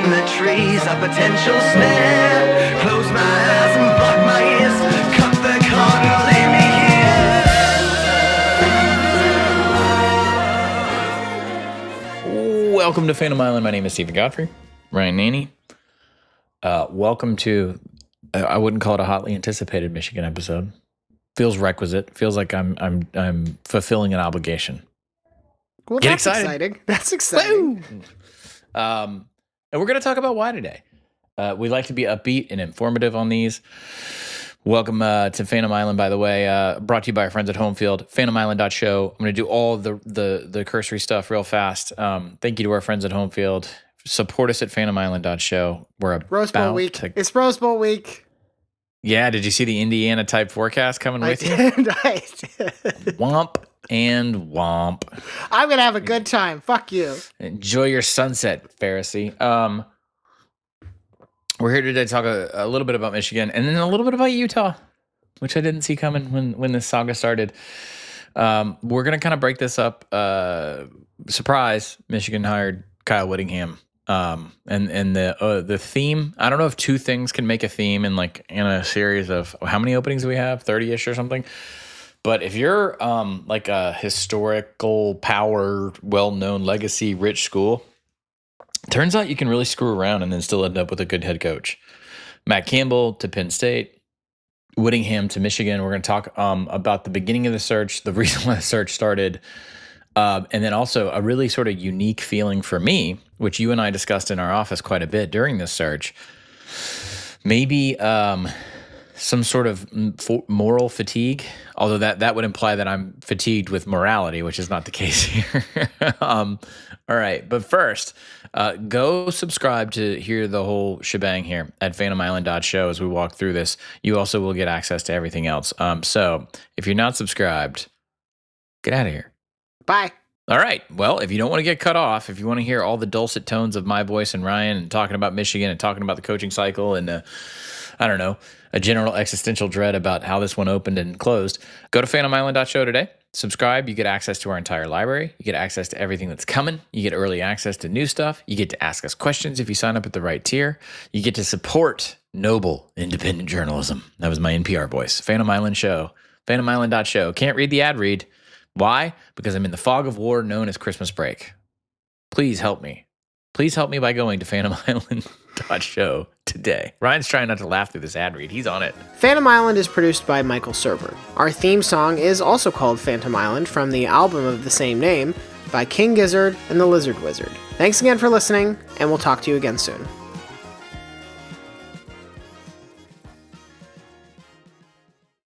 in the trees, a potential snare. Close my eyes and block my ears. Cut the cord and leave me here. Welcome to Phantom Island. My name is Stephen Godfrey. Ryan Naney. Welcome to, I wouldn't call it a hotly anticipated Michigan episode. Feels requisite. Feels like I'm fulfilling an obligation. Well, Get that's excited. exciting. That's exciting. And we're going to talk about why today. We like to be upbeat and informative on these. Welcome to Phantom Island, by the way. Brought to you by our friends at Homefield, phantomisland.show. I'm going to do all the cursory stuff real fast. Thank you to our friends at Homefield. Support us at phantomisland.show. We're Rose Bowl week. It's Rose Bowl week. Yeah, did you see the Indiana type forecast coming with you? I did. Womp and womp. I'm going to have a good time. Fuck you. Enjoy your sunset, Pharisee. We're here today to talk a little bit about Michigan and then a little bit about Utah, which I didn't see coming when this saga started. We're going to kind of break this up. Surprise, Michigan hired Kyle Whittingham. And the theme, I don't know if two things can make a theme in a series of how many openings do we have? 30-ish or something. But if you're like a historical power, well-known legacy rich school, turns out you can really screw around and then still end up with a good head coach. Matt Campbell to Penn State, Whittingham to Michigan. We're going to talk about the beginning of the search, the reason why the search started, and then also a really sort of unique feeling for me, which you and I discussed in our office quite a bit during this search. Maybe some sort of moral fatigue, although that would imply that I'm fatigued with morality, which is not the case here. All right, but first, go subscribe to hear the whole shebang here at phantomisland.show as we walk through this. You also will get access to everything else. So if you're not subscribed, get out of here. Bye. All right. Well, if you don't want to get cut off, if you want to hear all the dulcet tones of my voice and Ryan and talking about Michigan and talking about the coaching cycle and, I don't know, a general existential dread about how this one opened and closed, go to phantomisland.show today. Subscribe. You get access to our entire library. You get access to everything that's coming. You get early access to new stuff. You get to ask us questions if you sign up at the right tier. You get to support noble, independent journalism. That was my NPR voice. Phantom Island Show. Phantomisland.show. Can't read the ad read. Why? Because I'm in the fog of war known as Christmas break. Please help me. Please help me by going to phantomisland.show today. Ryan's trying not to laugh through this ad read. He's on it. Phantom Island is produced by Michael Server. Our theme song is also called Phantom Island from the album of the same name by King Gizzard and the Lizard Wizard. Thanks again for listening, and we'll talk to you again soon.